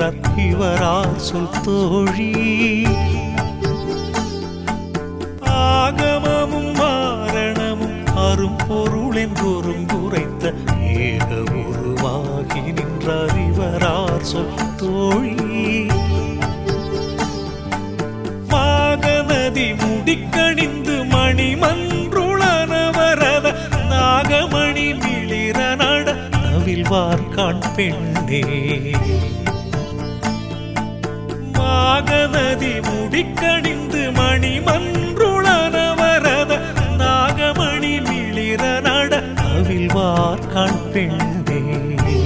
நின்றார் இவரார் சொல் தோழி. ஆகமமும் மாரணமும் அரும்பொருள் என்றொரும் குறைத்த ஏக உருவாகி நின்றார் இவரார் சொல் தோழி. மாகநதி முடிக்கணிந்து மணிமன்றுளனவரத நாகமணி மிளிர நட நவில்வார்காண் பெண்ணே. மாகநதி முடிக்கணிந்து மணிமன்றுளனவரத நாகமணி மிளிர நட நவில்வார்காண் பெண்ணே.